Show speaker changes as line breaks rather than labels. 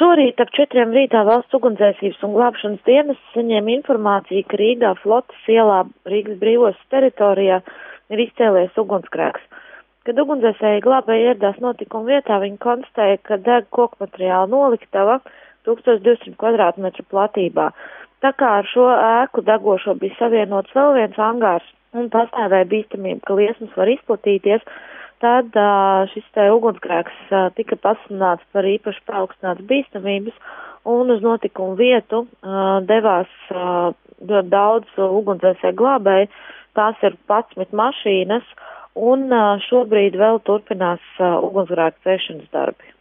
Šorīt ap 4 rītā valsts ugunsdzēsības un glābšanas dienas saņēma informāciju, ka Rīgā Flotes ielā Rīgas brīvostas teritorijā ir izcēlies ugunsgrēks. Kad ugunsdzēsēji glābēji ieradās notikuma vietā, viņi konstatēja, ka deg kokmateriāla noliktava 1200 kvadrātmetru platībā. Tā kā ar šo ēku degošo bija savienots vēl viens angārs un pastāvēja bīstamība, ka liesmas var izplatīties, tad šis te ugunsgrēks tika pasludināts par īpaši paaugstināts bīstamības, un uz notikumu vietu devās ļoti daudz ugunsdzēsēju glābēju. Tās ir 11 mašīnas, un šobrīd vēl turpinās ugunsgrēka dzēšanas darbi.